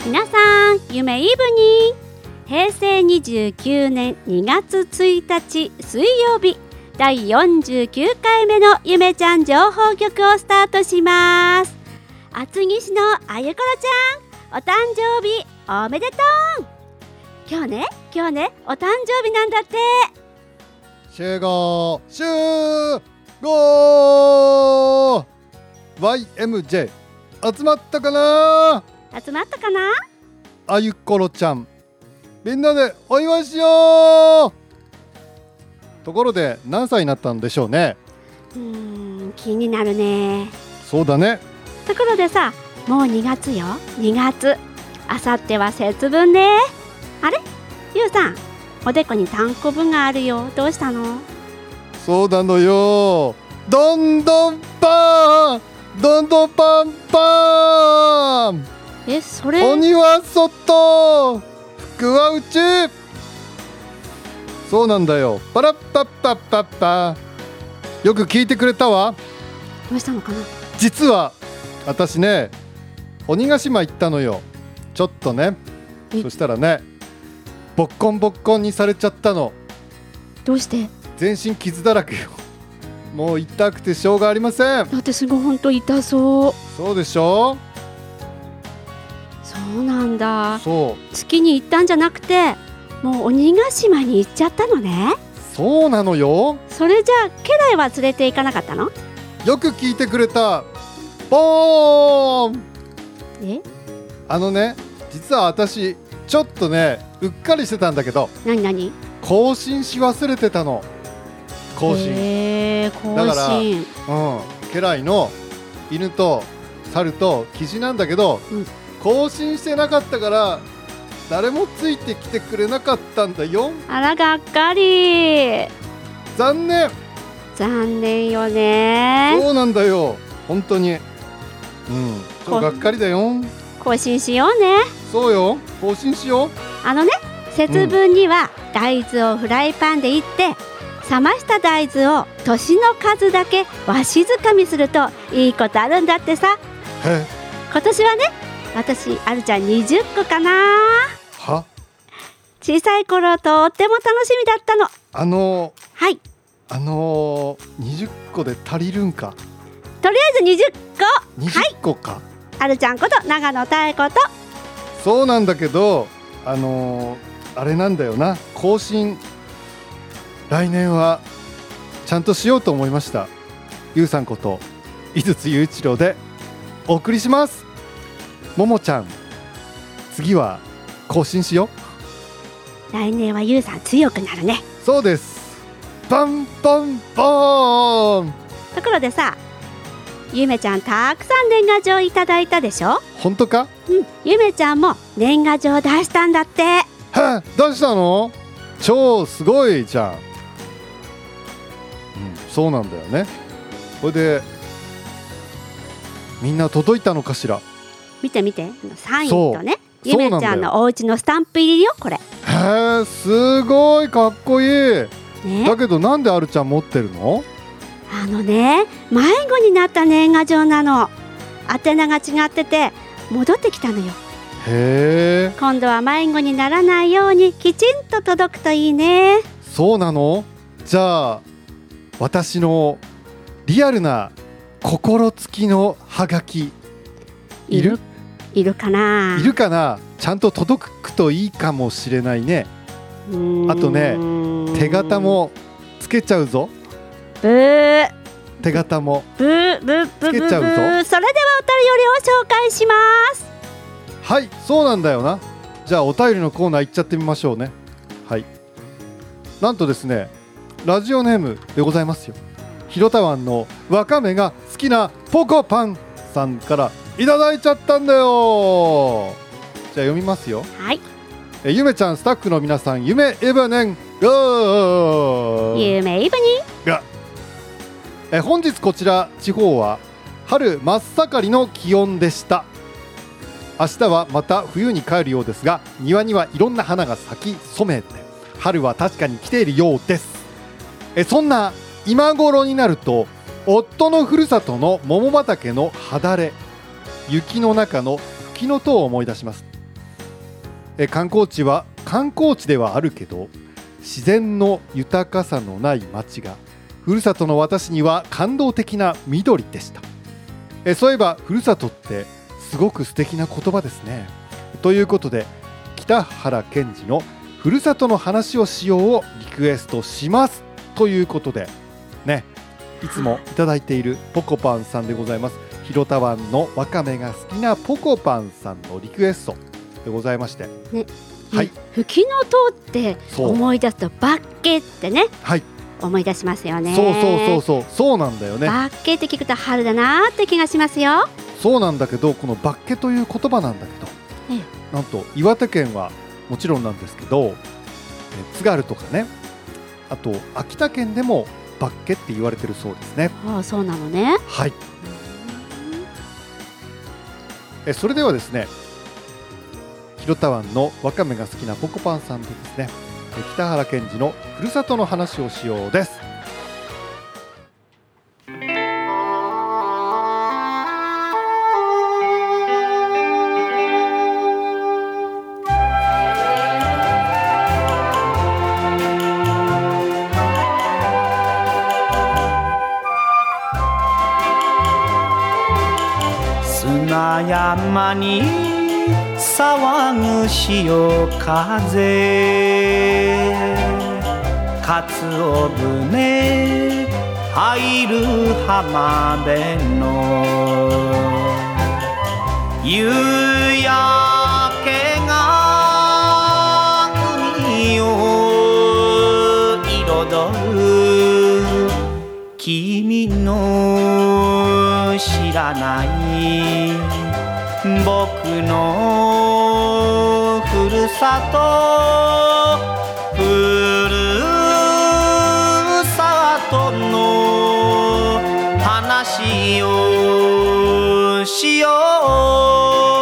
皆さん、夢イブニー。平成29年2月1日水曜日、第49回目のゆめちゃん情報局をスタートします。厚木市のあゆころちゃん、お誕生日おめでとう。今日ねお誕生日なんだって。 集合 YMJ 集まったかな。あゆころちゃん、みんなでお祝いしよう。ところで何歳になったんでしょうね。 気になるね。 そうだね。 ところでさ、もう2月よ。2月、あさっては節分ね。あれ、ゆうさん、おでこに単行分があるよ。どうしたの？ そうなのよ。どんどんパンパン。 それ鬼は外、福は内。そうなんだよ。パラッパッパッパッパ。よく聞いてくれたわ。 どうしたのかな。 実は私ね、鬼ヶ島行ったのよ。ちょっとね。そしたらね、ボッコンにされちゃったの。 どうして？ 全身傷だらけよ。もう痛くてしょうがありません。 だってすごい本当痛そう。 そうでしょ。 そうなんだ。 そう。 月に行ったんじゃなくて、もう鬼ヶ島に行っちゃったのね。 そうなのよ。 それじゃあ家来は連れて行かなかったの？ よく聞いてくれた。ボーン。実は私ちょっとね、うっかりしてたんだけど。 何？ 更新し忘れてたの。更新。だから、家来の犬と猿とキジなんだけど、更新してなかったから誰もついてきてくれなかったんだよ。 あら、がっかり。 残念よね。 そうなんだよ、本当に。ちょっとがっかりだよ。 更新しようね。 そうよ、更新しよう。 節分には大豆をフライパンでいって、冷ました大豆を年の数だけわしづかみするといいことあるんだってさ。今年はね、私あるちゃん20個かな。 は？ 小さい頃とっても楽しみだったの。はい。 20個で足りるんか。 とりあえず20個。 20個か。 あるちゃんこと長野妙子と。 そうなんだけど、あれなんだよな、更新来年はちゃんとしようと思いました。ゆうさんこと井筒雄一郎でお送りします。ももちゃん、次は更新しよう。来年はゆうさん強くなるね。 そうです。パンパンパーン。 ところでさ、ゆめちゃんたくさん年賀状いただいたでしょ。 本当か？ ゆめちゃんも年賀状出したんだって。 出したの？超すごいじゃん。そうなんだよね。これでみんな届いたのかしら。 見てサインとね、ゆめちゃんのお家のスタンプ入りよ、これ。 すごいかっこいい、だけどなんであるちゃん持ってるの？ 迷子になった年賀状なの。宛名が違ってて戻ってきたのよ。今度は迷子にならないようにきちんと届くといいね。 そうなの？じゃあ私のリアルな心付きのハガキいるかな？いるかな？ちゃんと届くといいかもしれないね。あとね、手形もつけちゃうぞ。手形もつけちゃうぞ。それではお便りを紹介します。 はい、そうなんだよな。じゃあお便りのコーナー行っちゃってみましょうね。はい、なんとですね、ラジオネームでございますよ。広田湾のわかめが好きなポコパンさんからいただいちゃったんだよ。じゃあ読みますよ。 はい。 ゆめちゃん、スタッフの皆さん、夢イブネンゴー。 夢イブニー。本日こちら地方は春真っ盛りの気温でした。明日はまた冬に帰るようですが、庭にはいろんな花が咲き染めて春は確かに来ているようです。そんな今頃になると、夫のふるさとの桃畑の葉だれ、雪の中の吹きの塔を思い出します。 観光地は観光地ではあるけど自然の豊かさのない街がふるさとの私には感動的な緑でした。そういえばふるさとってすごく素敵な言葉ですね。ということで北原賢治のふるさとの話をしようをリクエストしますということでね、いつもいただいているポコパンさんでございます。広田湾のわかめが好きなポコパンさんのリクエストでございまして、 ね、 はい、 フキノトウって思い出すとバッケってね、はい、思い出しますよね。 そうなんだよね。 バッケって聞くと春だなって気がしますよ。 そうなんだけど、このバッケという言葉なんだけど、なんと岩手県はもちろんなんですけど、津軽とかね、あと秋田県でもバッケって言われてるそうですね。 ああ、そうなのね。 はい。それではですね、広田湾のわかめが好きなポコパンさんでですね、北原賢治のふるさとの話をしようです。 砂山に騒ぐ潮風、かつお船入る浜辺の夕焼けが海を彩る、君の知らない僕のふるさと、ふるさとの話をしよう。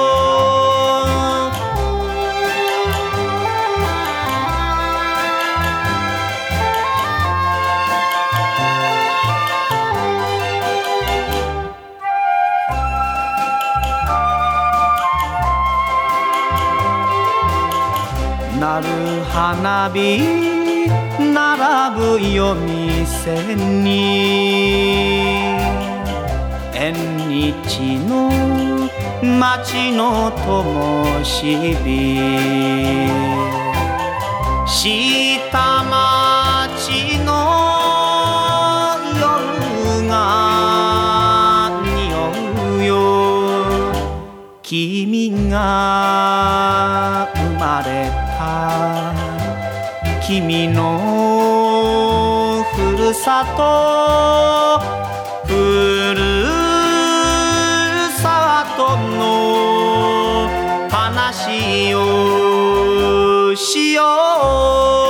なる花火並ぶ夜店に、縁日の街の灯火、下町の夜が匂うよ、君が生まれた君のふるさと、ふるさとの話をしよう。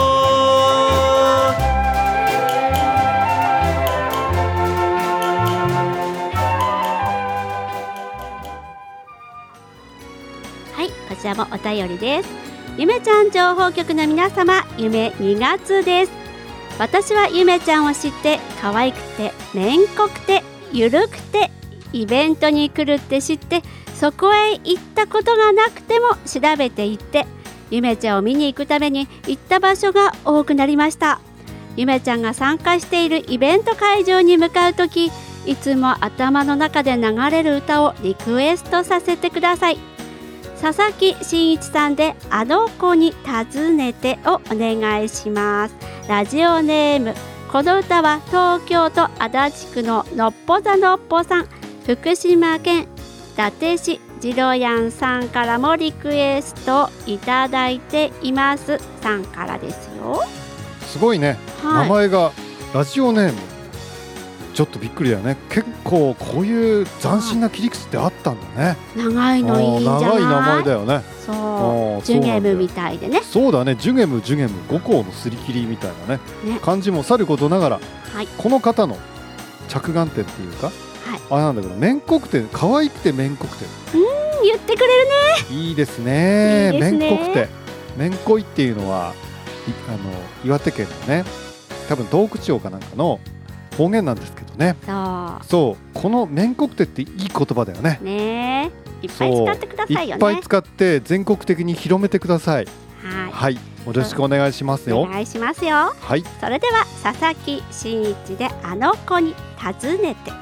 はい、こちらもお便りです。ゆめちゃん情報局の皆様、夢2月です。私はゆめちゃんを知って可愛くて面濃くてゆるくてイベントに来るって知って、そこへ行ったことがなくても調べて行ってゆめちゃんを見に行くために行った場所が多くなりました。ゆめちゃんが参加しているイベント会場に向かうとき、いつも頭の中で流れる歌をリクエストさせてください。佐々木真一さんであの子に尋ねてをお願いします。ラジオネーム、この歌は東京都足立区ののっぽざのっぽさん、福島県伊達市ジロヤンさんからもリクエストいただいていますさんからですよ。 すごいね、はい、名前がラジオネーム、ちょっとびっくりだよね。結構こういう斬新な切り口ってあったんだね。 長いのいいんじゃない？ 長い名前だよね。 そう、ジュゲムみたいでね。 そうだね、ジュゲム5校のすり切りみたいなね、感じもさることながら、はい、この方の着眼点っていうか、はい、あれなんだけど、面濃くて可愛くて面濃くて、 言ってくれるね。 いいですね。面濃くて面濃いっていうのは岩手県のね、多分東北地方かなんかの方言なんですけどね。そうこの麺国手っていい言葉だよね。 ねえ、いっぱい使ってくださいよね。 いっぱい使って全国的に広めてください。はい、よろしくお願いしますよ。 お願いしますよ。 はい、 それでは佐々木真一であの子に尋ねて。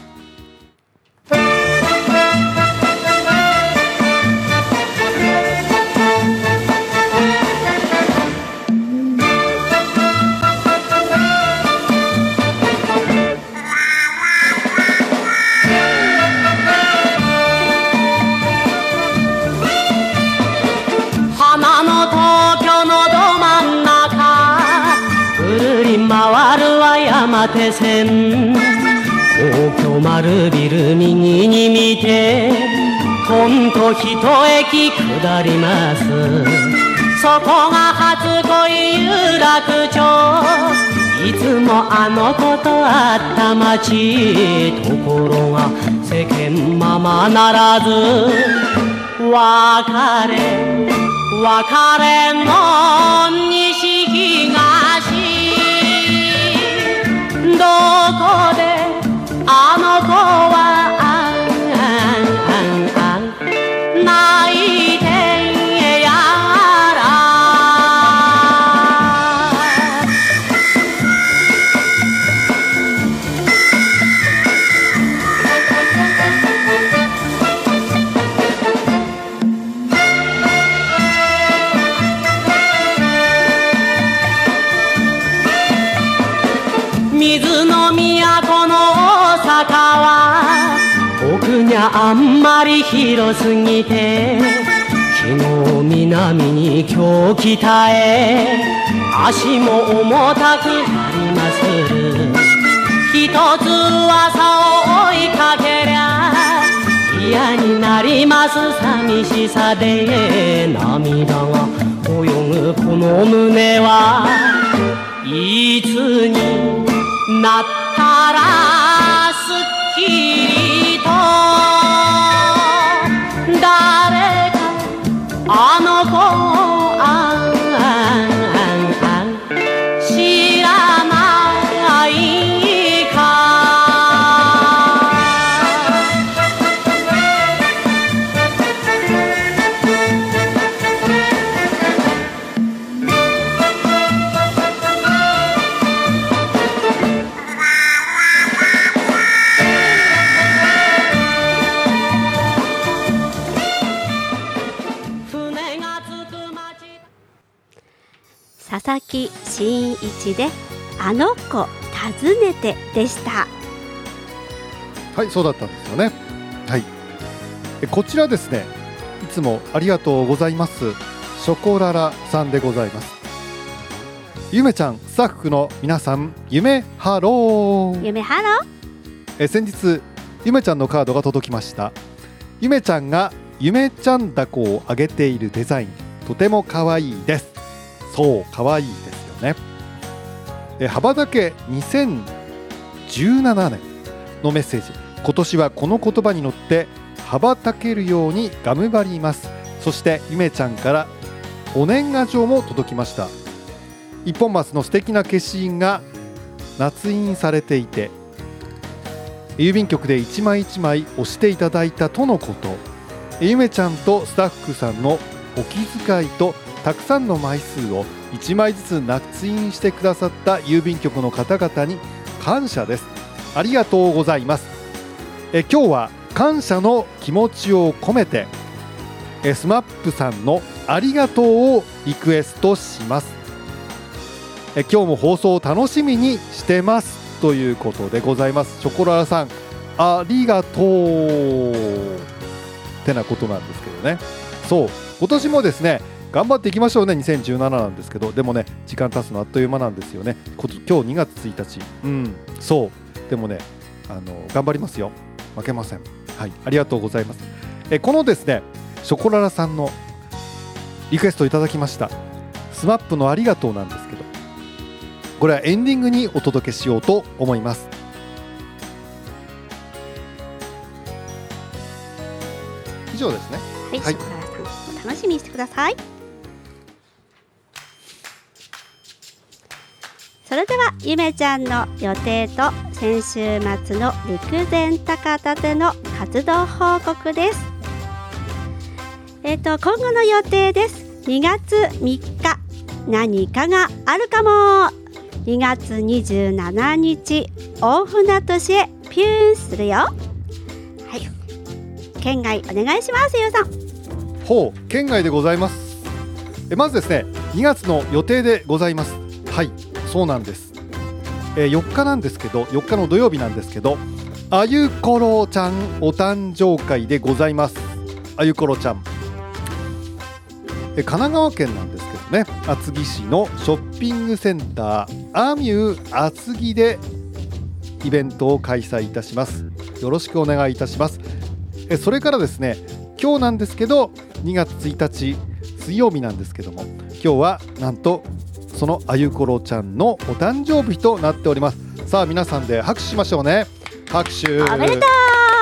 山手線東京丸ビル右に見てとんと一駅下ります。そこが初恋有楽町、いつもあの子と会った街。ところが世間ままならず別れの西東、どこであの子は泣いてやら。水の都の大阪は奥にゃあんまり広すぎて、昨日南に今日北へ足も重たくなりまする。一つ噂を追いかけりゃ嫌になります寂しさで、涙が泳ぐこの胸はいつになったらすっきりと誰かあの子を知らないか。 佐々木真一であの子尋ねてでした。 はい、そうだったんですよね。はい、こちらですね、いつもありがとうございますショコララさんでございます。ゆめちゃんスタッフの皆さん、夢ハロー。 夢ハロー。 先日ゆめちゃんのカードが届きました。ゆめちゃんがゆめちゃんだこをあげているデザイン、とても可愛いです。そう、可愛いですよね。羽ばたけ2017年のメッセージ。今年はこの言葉に乗って羽ばたけるように頑張ります。そしてゆめちゃんからお年賀状も届きました。一本松の素敵な消印が捺印されていて、郵便局で一枚一枚押していただいたとのこと。ゆめちゃんとスタッフさんのお気遣いとたくさんの枚数を1枚ずつ捺印してくださった郵便局の方々に感謝です。ありがとうございます。今日は感謝の気持ちを込めてSMAP さんのありがとうをリクエストします。今日も放送を楽しみにしてますということでございます。ショコララさん、ありがとうってなことなんですけどね。そう、今年もですね頑張っていきましょうね。2017なんですけど、でもね時間経つのあっという間なんですよね。今日2月1日、そうでもね頑張りますよ。負けません。はい、ありがとうございます。このですねショコララさんのリクエストいただきましたSMAP のありがとうなんですけど、これはエンディングにお届けしようと思います。以上ですね。 はい、ショコララさんお楽しみにしてください。 それではゆめちゃんの予定と先週末の陸前高田での活動報告です。今後の予定です。2月3日何かがあるかも。2月27日大船渡市へピューンするよ。はい、県外お願いします。ゆうさん。 ほう、県外でございます。まずですね、2月の予定でございます。はい、そうなんです。4日なんですけど、4日の土曜日なんですけど、あゆころちゃんお誕生会でございます。あゆころちゃん、神奈川県なんですけどね、厚木市のショッピングセンターアミュー厚木でイベントを開催いたします。よろしくお願いいたします。それからですね、今日なんですけど2月1日水曜日なんですけども、今日はなんとそのあゆころちゃんのお誕生日となっております。さあ皆さんで拍手しましょうね。拍手。 おめでとう。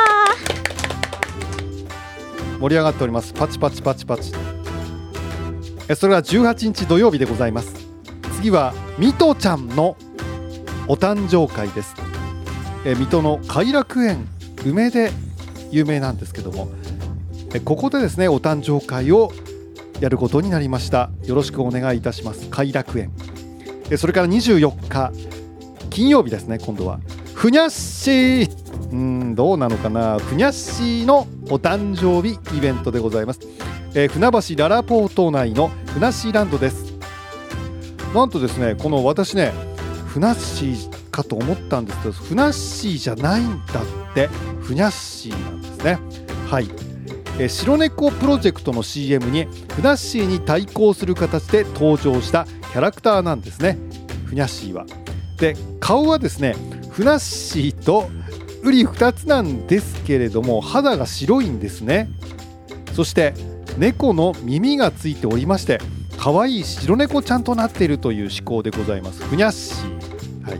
盛り上がっております。パチパチパチパチ。それは18日土曜日でございます。次はみとちゃんのお誕生会です。水戸の偕楽園梅で有名なんですけども、ここでですねお誕生会をやることになりました。よろしくお願いいたします。偕楽園。それから24日金曜日ですね、今度はふにゃっしー、どうなのかな、ふにゃっしーのお誕生日イベントでございます。船橋ララポート内のふなっしーランドです。なんとですね、この私ねふなっしーかと思ったんですけど、ふなっしーじゃないんだって、ふにゃっしーなんですね。はい、白猫プロジェクトの CM にふなっしーに対抗する形で登場したキャラクターなんですね、ふにゃっしーは。で、顔はですねふなっしーとうり二つなんですけれども、肌が白いんですね。そして猫の耳がついておりまして、可愛い白猫ちゃんとなっているという思考でございます。ふにゃっしー。はい、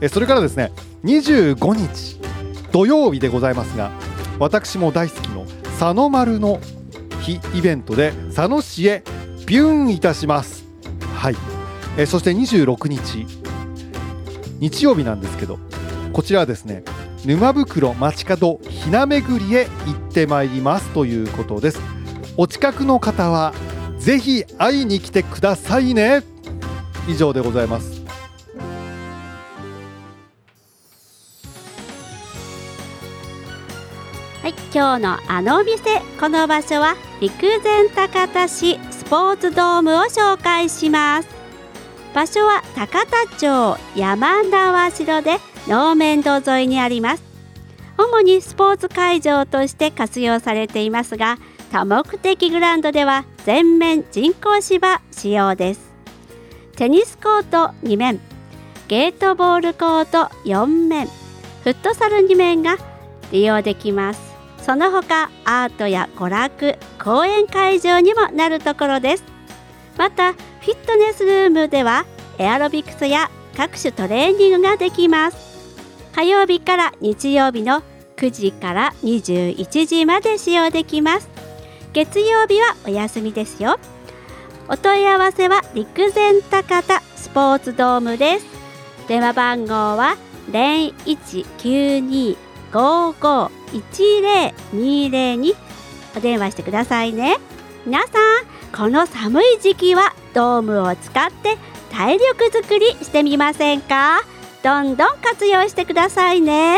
それからですね25日土曜日でございますが、私も大好きの佐野丸の日イベントで佐野市へビューンいたします。はい、そして26日日曜日なんですけど、こちらはですね沼袋街角ひなめぐりへ行ってまいりますということです。お近くの方はぜひ会いに来てくださいね。以上でございます。 はい、今日のあのお店、この場所は陸前高田市スポーツドームを紹介します。場所は高田町山縄代で能面堂沿いにあります。主にスポーツ会場として活用されていますが、多目的グラウンドでは全面人工芝使用です。テニスコート2面、ゲートボールコート4面、フットサル2面が利用できます。その他アートや娯楽、講演会場にもなるところです。またフィットネスルームではエアロビクスや各種トレーニングができます。火曜日から日曜日の9時から21時まで使用できます。月曜日はお休みですよ。お問い合わせは陸前高田スポーツドームです。電話番号は 0192-551020 にお電話してくださいね。皆さん、この寒い時期はドームを使って体力作りしてみませんか？どんどん活用してくださいね。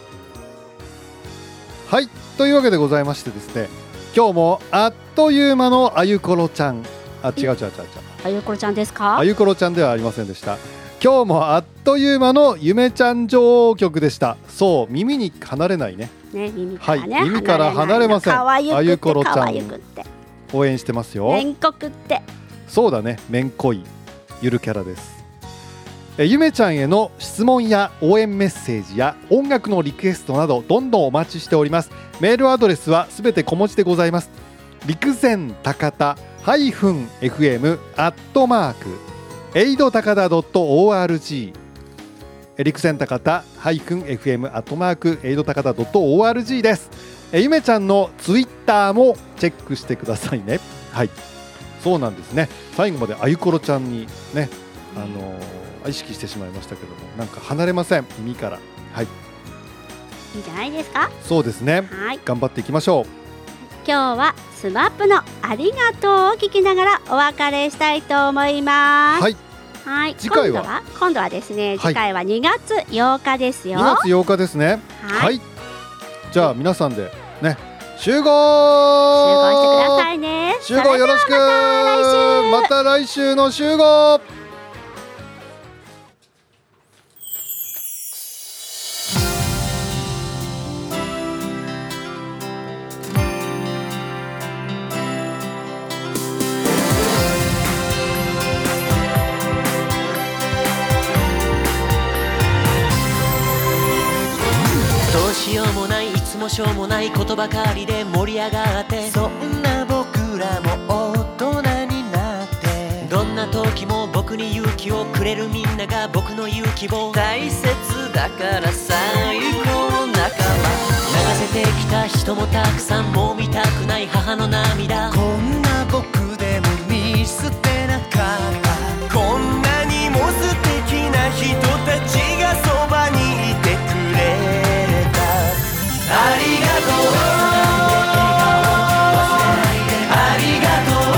はい、というわけでございましてですね、今日もあっという間のあゆころちゃん、違うあゆころちゃんですか？ あゆころちゃんではありませんでした。今日もあっという間のゆめちゃん女王曲でした。そう、耳に離れないね。 耳からね、 はい、耳から離れません。あゆころちゃん応援してますよ。 めんこくって。 そうだね、めんこいゆるキャラです。ゆめちゃんへの質問や応援メッセージや音楽のリクエストなどどんどんお待ちしております。メールアドレスはすべて小文字でございます。陸前高田-fmエイド高田 .org 陸前高田-fmエイド高田 .org です。ゆめちゃんのツイッターもチェックしてくださいね。はい、そうなんですね。最後まであゆころちゃんにね意識してしまいましたけども、なんか離れません、耳から。はい、 いいんじゃないですか。 そうですね、 はい、 頑張っていきましょう。 今日はスマップのありがとうを聞きながらお別れしたいと思います。 はい、 はい、 次回は今度はですね、次回は2月8日ですよ。 2月8日ですね。 はい、 はい、じゃあ皆さんでね、集合してくださいね。 集合よろしく。また来週の集合。 どうしようもない、いつもしょうもないことばかりで盛り上がって、そんな僕らも大人になって、どんな時も僕に勇気をくれるみんなが僕の勇気を、大切だから最高の仲間。流せてきた人もたくさん、もう見たくない母の涙。こんな僕でも見捨てなかった、こんなにも素敵な人たちがそばにいてくれ、ありがとう、ありがとう、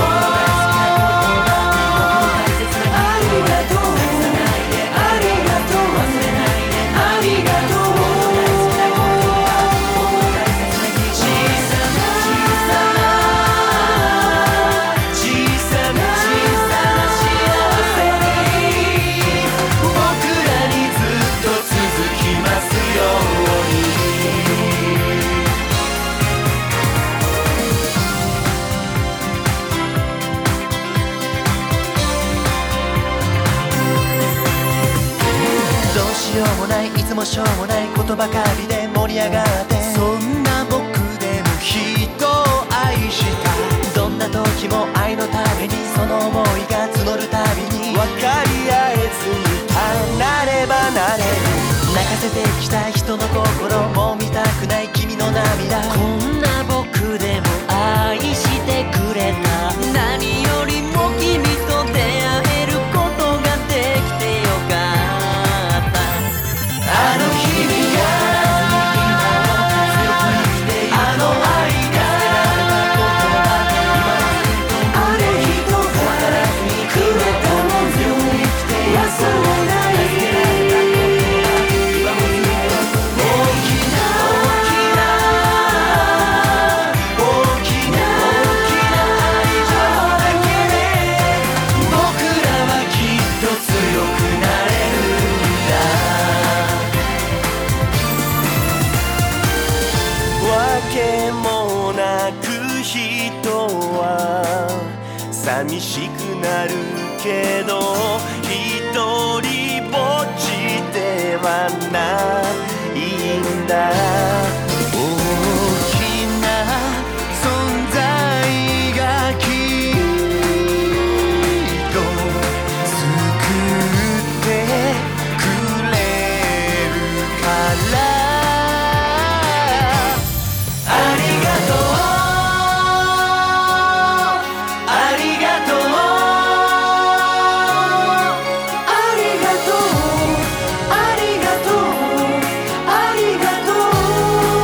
ありがとう、ありがとう、ありがとう。小さな小さな幸せに、僕らにずっと続きますように。どうしようもない、いつもしょうもないことばかりで盛り上がって、そんな僕でも人を愛した。どんな時も愛のために、その想いが募るたびに、分かり合えずに離れ離れる。泣かせてきた人の心も見たくない君の涙。こんな僕でも愛してくれた。何よりも君と出会えることができてよかった。あの日々が、あの愛が、あれ一つくれたもん忘れない。寂しくなるけど一人ぼっちではないんだ。大きな存在がきっと救ってくれるから。ありがとう、ありがとう。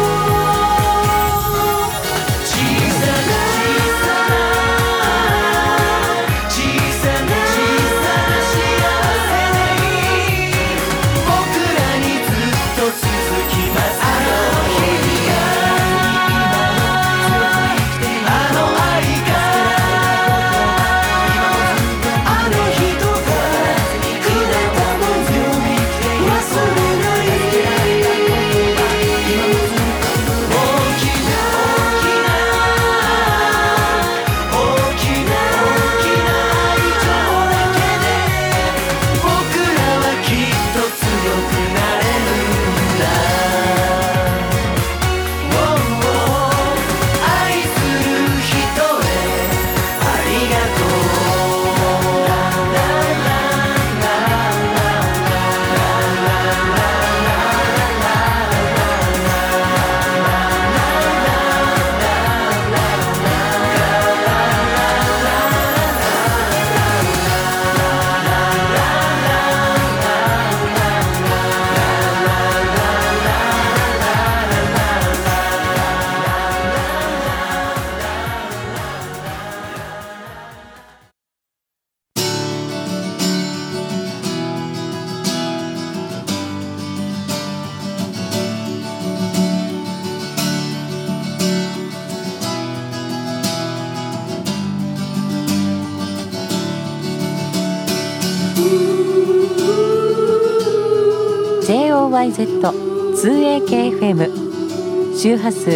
JOYZ2AKFM 周波数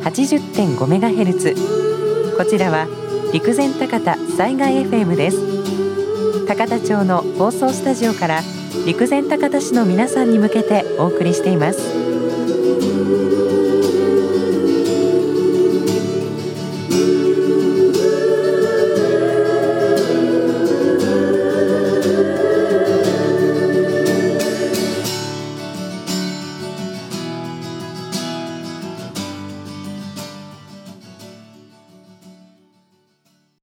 80.5MHz、 こちらは陸前高田災害 FM です。高田町の放送スタジオから陸前高田市の皆さんに向けてお送りしています。